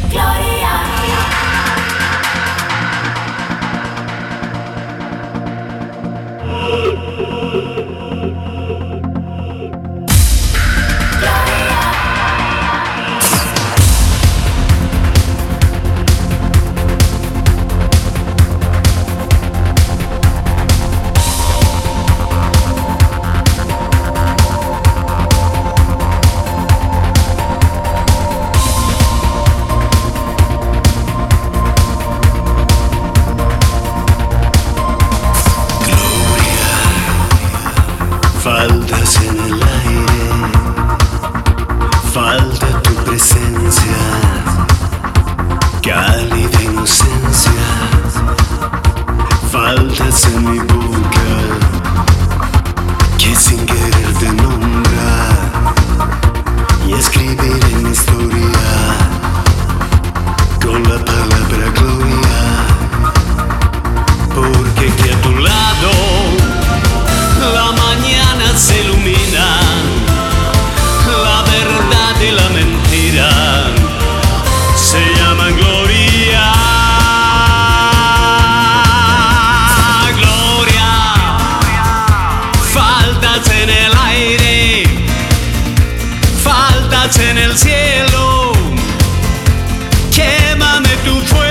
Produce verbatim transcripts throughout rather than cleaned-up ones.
Faltas en el aire, falta tu presencia, cálida inocencia. Faltas en mi boca, que sin querer te nombra, y escribir en mi historia con la palabra gloria, porque que a tu lado la mañana se ilumina, la verdad y la mentira se llaman gloria. Gloria, faltas en el aire, faltas en el cielo, quémame tu fuego.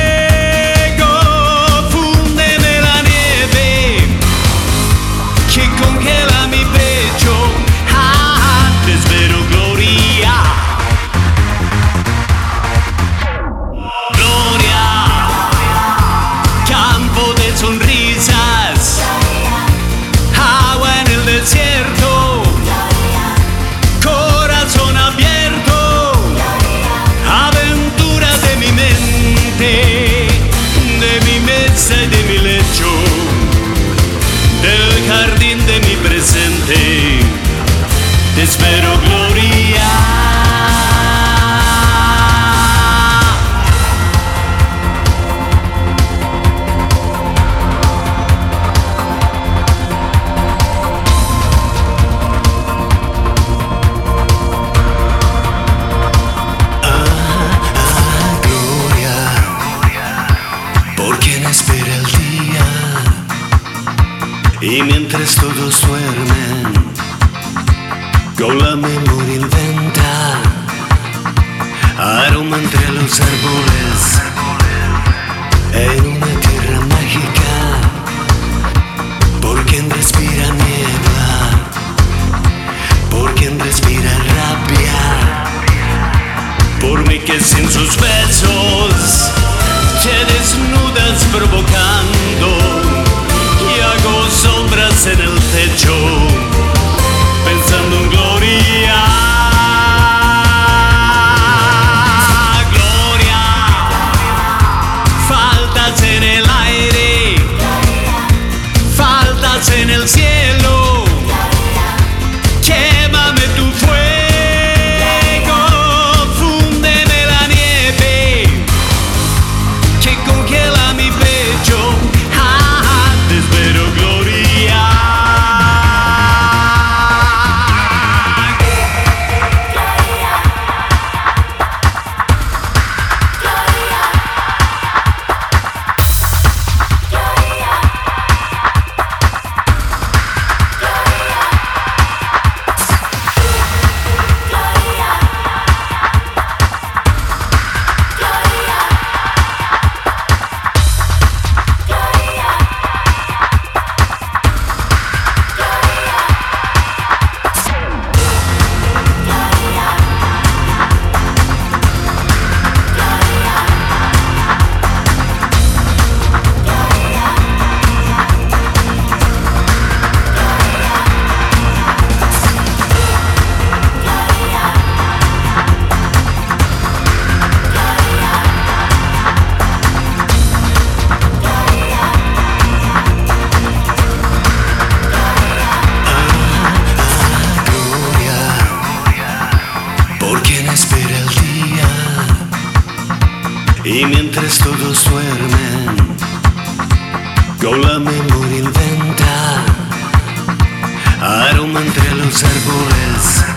De mi lecho, del jardín de mi presente, te espero, gloria. Espera el día, y mientras todos duermen, con la memoria inventa aroma entre los árboles, en una tierra mágica, por quien respira niebla, por quien respira rabia, por mí que sin sus besos te desnudas provocando, y hago sombras en el techo, pensando en gloria. Gloria, faltas en el aire, faltas en el cielo, quémame tu fuego. Y mientras todos duermen, con la memoria inventa aroma entre los árboles.